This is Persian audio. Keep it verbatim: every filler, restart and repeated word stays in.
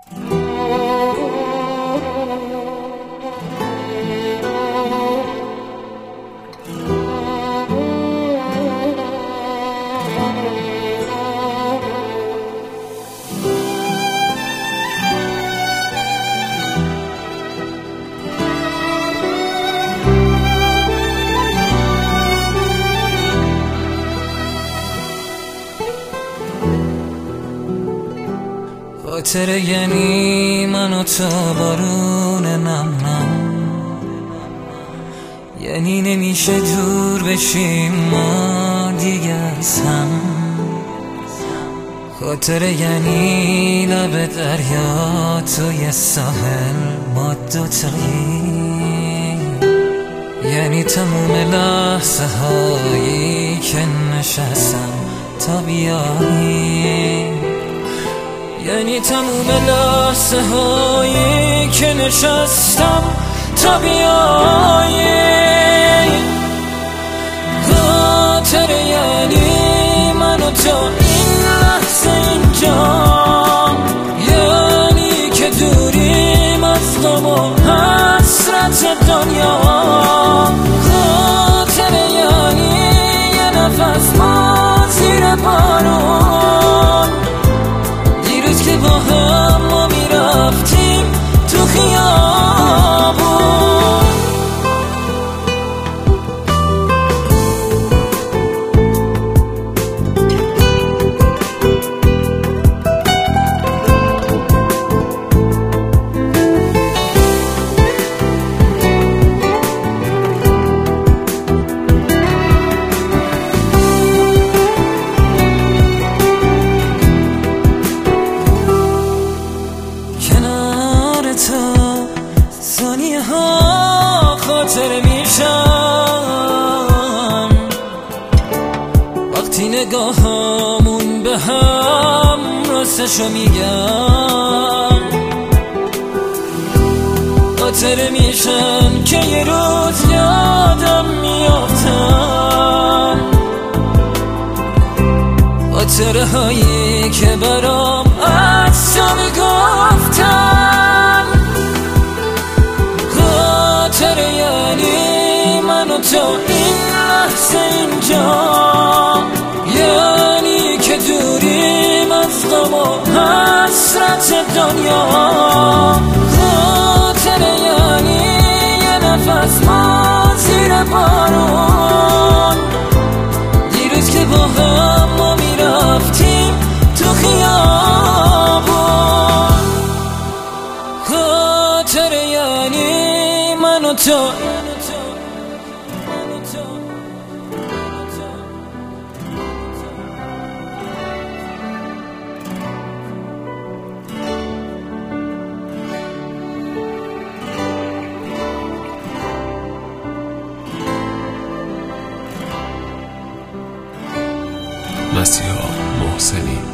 خاطره یعنی من و تو بارون نم نم، یعنی نمیشه دور بشیم ما دیگه از هم. خاطره یعنی لب دریا توی ساحل ما دوتایی، یعنی تموم لحظه هایی که نشستم تا بیایی، یعنی تموم لحظه هایی که نشستم تا بیایی. خاطره یعنی من و تو این لحظه اینجا، یعنی که دوریم از غم و حسرت دنیا. خاطره یعنی یه نفس ما زیر بارون، دیروز که با هم ما میرفتیم تو خیابون. ثانیه ها خاطره میشن وقتی نگاهامون به هم راستشو میگن. خاطره میشن که یه روز یادم میافتن، خاطره هایی که برام از تو میگفتن. خاطره یعنی من و تو این لحظه اینجا، یعنی که دوریم از غم و حسرت دنیا. خاطره یعنی یه نفس ما زیر بارون، دیروز که با هم ما میرفتیم تو خیابون. خاطره یعنی من و تو مسیحا محسنی.